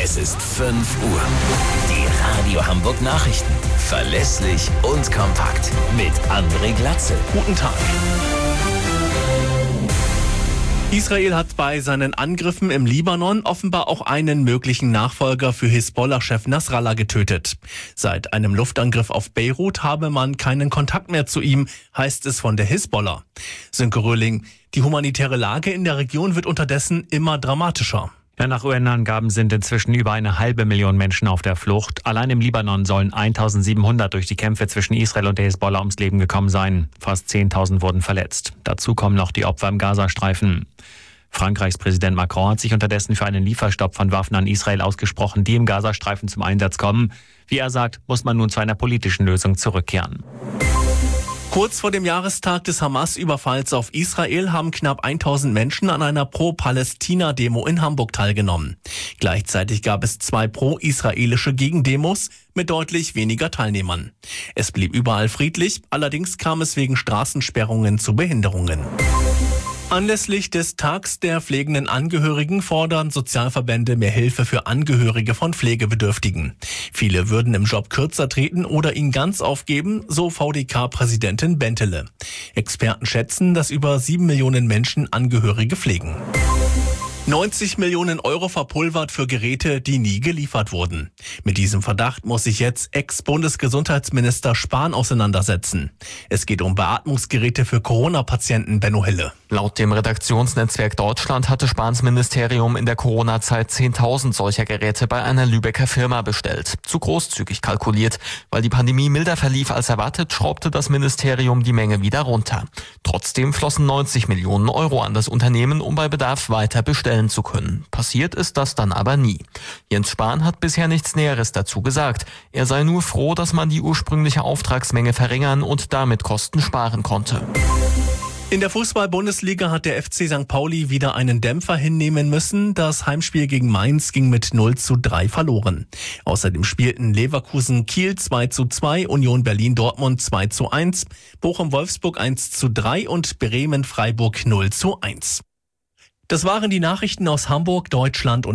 Es ist 5 Uhr. Die Radio Hamburg Nachrichten. Verlässlich und kompakt. Mit André Glatzel. Guten Tag. Israel hat bei seinen Angriffen im Libanon offenbar auch einen möglichen Nachfolger für Hisbollah-Chef Nasrallah getötet. Seit einem Luftangriff auf Beirut habe man keinen Kontakt mehr zu ihm, heißt es von der Hisbollah. Sönke Röhling, die humanitäre Lage in der Region wird unterdessen immer dramatischer. Ja, nach UN-Angaben sind inzwischen über 500.000 Menschen auf der Flucht. Allein im Libanon sollen 1.700 durch die Kämpfe zwischen Israel und der Hisbollah ums Leben gekommen sein. Fast 10.000 wurden verletzt. Dazu kommen noch die Opfer im Gazastreifen. Frankreichs Präsident Macron hat sich unterdessen für einen Lieferstopp von Waffen an Israel ausgesprochen, die im Gazastreifen zum Einsatz kommen. Wie er sagt, muss man nun zu einer politischen Lösung zurückkehren. Kurz vor dem Jahrestag des Hamas-Überfalls auf Israel haben knapp 1000 Menschen an einer Pro-Palästina-Demo in Hamburg teilgenommen. Gleichzeitig gab es 2 pro-israelische Gegendemos mit deutlich weniger Teilnehmern. Es blieb überall friedlich, allerdings kam es wegen Straßensperrungen zu Behinderungen. Anlässlich des Tags der pflegenden Angehörigen fordern Sozialverbände mehr Hilfe für Angehörige von Pflegebedürftigen. Viele würden im Job kürzer treten oder ihn ganz aufgeben, so VDK-Präsidentin Bentele. Experten schätzen, dass über 7 Millionen Menschen Angehörige pflegen. 90 Millionen Euro verpulvert für Geräte, die nie geliefert wurden. Mit diesem Verdacht muss sich jetzt Ex-Bundesgesundheitsminister Spahn auseinandersetzen. Es geht um Beatmungsgeräte für Corona-Patienten, Benno Hille. Laut dem Redaktionsnetzwerk Deutschland hatte Spahns Ministerium in der Corona-Zeit 10.000 solcher Geräte bei einer Lübecker Firma bestellt. Zu großzügig kalkuliert. Weil die Pandemie milder verlief als erwartet, schraubte das Ministerium die Menge wieder runter. Trotzdem flossen 90 Millionen Euro an das Unternehmen, um bei Bedarf weiter bestellen zu können. Passiert ist das dann aber nie. Jens Spahn hat bisher nichts Näheres dazu gesagt. Er sei nur froh, dass man die ursprüngliche Auftragsmenge verringern und damit Kosten sparen konnte. In der Fußball-Bundesliga hat der FC St. Pauli wieder einen Dämpfer hinnehmen müssen. Das Heimspiel gegen Mainz ging mit 0:3 verloren. Außerdem spielten Leverkusen Kiel 2:2, Union Berlin-Dortmund 2:1, Bochum-Wolfsburg 1:3 und Bremen-Freiburg 0:1. Das waren die Nachrichten aus Hamburg, Deutschland und